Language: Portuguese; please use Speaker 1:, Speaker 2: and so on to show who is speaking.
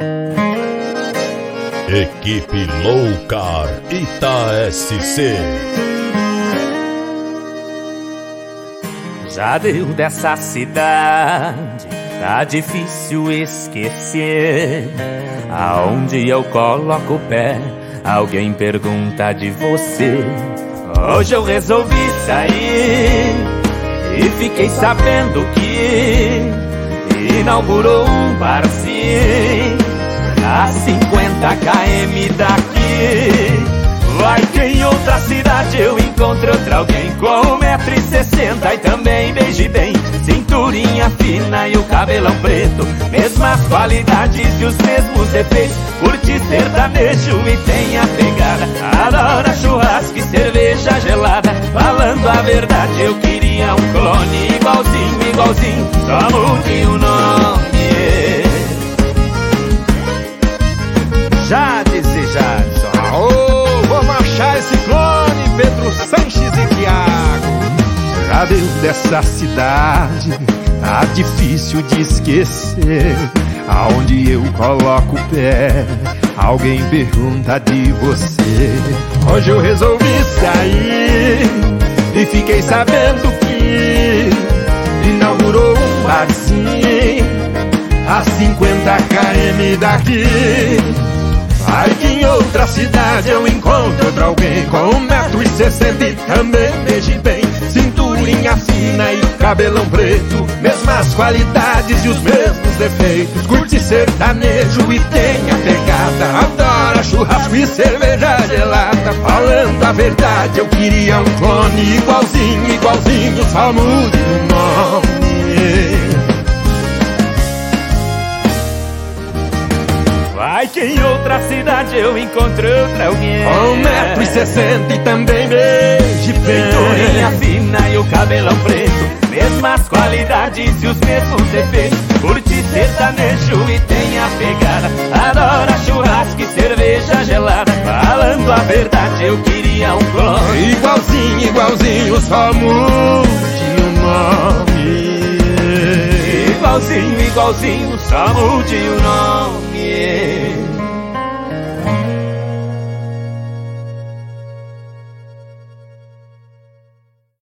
Speaker 1: Equipe Loucar Ita-SC.
Speaker 2: Já deu dessa cidade, tá difícil esquecer. Aonde eu coloco o pé, alguém pergunta de você. Hoje eu resolvi sair e fiquei sabendo que inaugurou um barzinho a 50 km daqui. Vai que em outra cidade eu encontro outra alguém com 1,60 m e também beije bem, cinturinha fina e o cabelão preto, mesmas qualidades e os mesmos defeitos. Curte sertanejo e tem a pegada, adora churrasco e cerveja gelada. Falando a verdade, eu queria um clone igualzinho, igualzinho, só mude o nome.
Speaker 3: Jadson, vamos achar esse clone, Pedro Sanches e Thiago. Já deu dessa cidade, tá difícil de esquecer. Aonde eu coloco o pé, alguém pergunta de você. Hoje eu resolvi sair e fiquei sabendo que inaugurou um barzinho a 50 km daqui. Vai que em outra cidade eu encontro outra alguém com 1,60 m e também beije bem, cinturinha fina e cabelão preto, mesmas qualidades e os mesmos defeitos. Curte sertanejo e tem a pegada, adora churrasco e cerveja gelada. Falando a verdade, eu queria um clone igualzinho, igualzinho, só mude o nome.
Speaker 2: Vai que em outra cidade eu encontro outra alguém
Speaker 3: com 1,60 m e também beije bem,
Speaker 2: cinturinha fina e o cabelão preto, mesmas qualidades e os mesmos defeitos. Curte sertanejo e tem a pegada, adora churrasco e cerveja gelada. Falando a verdade, eu queria um clone
Speaker 3: igualzinho, igualzinho, só mude o nome.
Speaker 2: Igualzinho, igualzinho, só mude o nome.